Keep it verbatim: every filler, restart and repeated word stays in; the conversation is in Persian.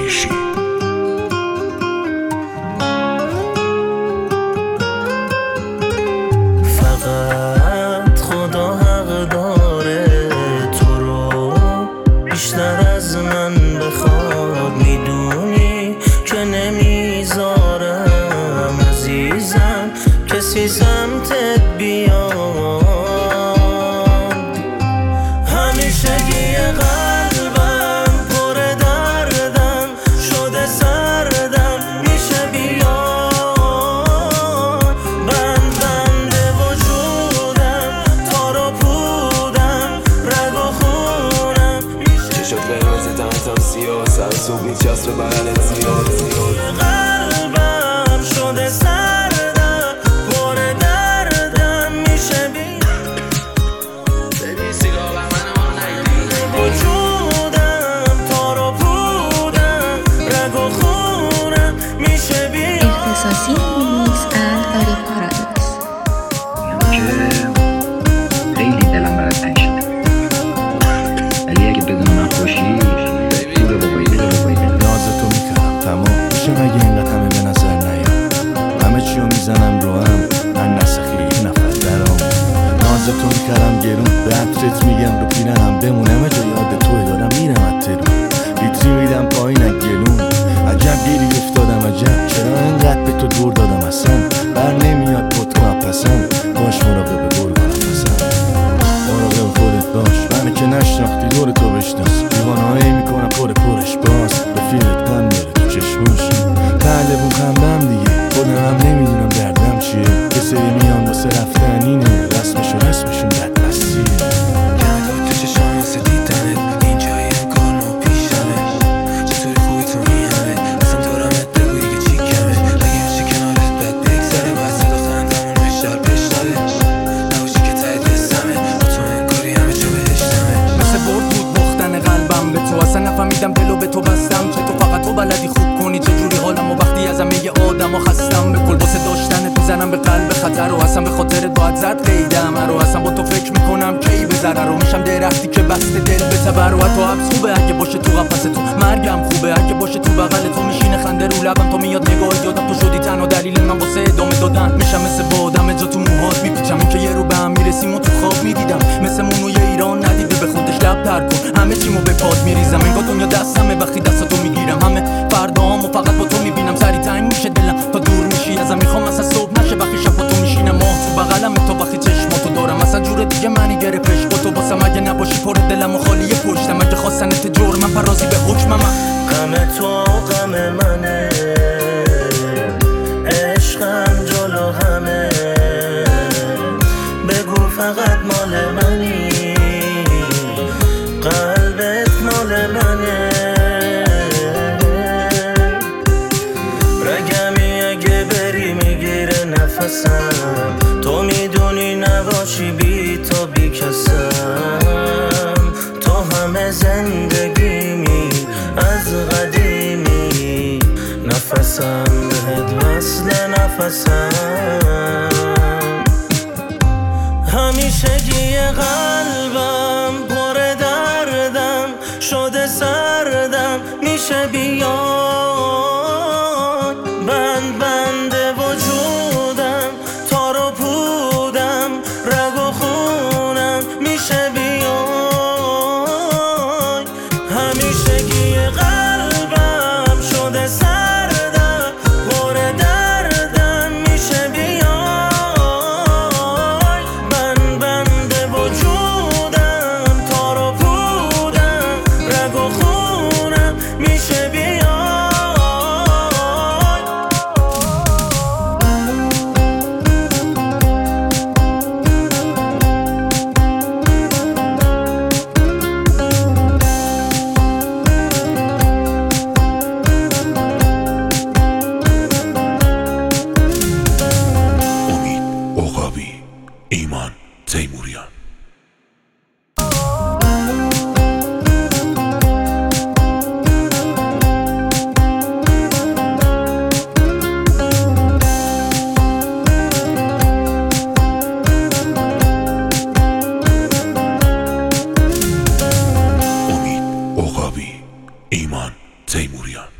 قریشی. فقط خدا حق داره تو رو بیشتر از من بخواد، میدونی که نمیذارم عزیزم کسی سمتت بیاد. همیشگی قلبم پر دردم شده سردم میشه بیاد. بند بند وجودم تار و پودم رگ و خونم میشه. چشات قرمز تنتم سیاه سر صبح میچست به بغلت زیاد. قلبم شده سردم پر دردم میشه بیاد. وجودم تار و پودم رگ و خونم میشه بیاد. اختصاصی میکس اند کاری پارادوکس. میگم که خیلی دلم برات تنگ شده، ولی اگه بدون من خوشی بگو بابایی بگو بابایی نازتو میکردم تمام میشه مگه اینقدر همه به نظر نیام. همه چیو میزنم رو هم من نسخی نفر درام. نازتو میکردم گرون به عطرت میگم رو پیرنم بمونم جا یاد توی دارم میرم اترون لیتری میدم پایین از گلون. عجب گیری افتادم عجب چرا اینقدر به تو دور دادم اصلا بر نمیاد پتو اپسم. باش مراقب گرگا نفسم مراقب خودت باش منه که نشناختی دور تو بشناس. دیوانهایی میکنم پر پرش باز رفیقت پن داره تو چشماش. قلبون خندم دیگه خودم هم نمیدونم دردم چیه. یه سری میان واسه رفتن اینه رسمشو رسمشون بدبستیه. یادت تو چشام واسه دیدنت اینجایی انگار نو پیشمه. چطوری خوبی تو میامه اصلا دارمت بگو دیگه چی کمه. اگه میشه کنارت بد بگذره باید صدا خندمون بشتر بشنوه. نباشی که ته دستمه با تو انگاری همه جا بهشتمه. مثل برد بود باختن قلبم به تو اصلا نفهمیدم دلو به تو بستم. چه تو فقط تو بلدی خوب کنی چجوری حالم و وقتی از همه آدم و خستم. به کل واسه داشتنت میزنم به قلب خطر و اصلا به خاطرت باید زد قیدم رو. اصلا با تو فکر میکنم کی به ضرر رو میشم درختی که بسته دل به تبر. و تو حبس خوبه اگه باشه تو قفس تو، مرگم خوبه اگه باشه تو بغل تو. میشینه خنده رو لبم تو میاد نگاه یادم تو شدی تنها دلیل من واسه ادامه دادن. میشم مثل بادم جا تو موهات میپیچم این که یه رو به هم میرسیم و تو خواب میدیدم. مثل مونوی ایران ندیده به خودش لب تر کن همه چیمو به پاد میریزم. انگار دنیا دستمه وقتی دستاتو میگیرم. همه فرداهامو فقط با تو میبینم. سری تنگ میشه دلم تا دور میشی ازم. میخوام اصلا صبح نشه وقتی شب با تو میشینم. ماه تو بغلم تو وقتی چشماتو دارم. اصلا جور دیگه منی گرفت عشق تو واسم. اگه نباشی پر دلم و خالی پشتم. اگه خواستنت جرمم فرازی به حکمم. غم تو غم منه عشقم جلو همه. بگو فقط مال منی قلبت مال منه. رگمی اگه بری میگیره نفسم. تو میدونی نباشی بی تو بی کسم. تو همه زندگیمی از قدیمی نفسم بهت وصل نفسم. همیشگی قلبم پر دردم شده سردم میشه بیاد. بند بند وجودم تار و پودم رگ و خونم میشه بیاد. همیشگی قلبم شده سردم پر دردم میشه بیاد. بند بند وجودم تار و پودم رگ و خونم میشه بیاد. امید عقابی، ایمان تیموریان. امید عقابی، ایمان تیموریان.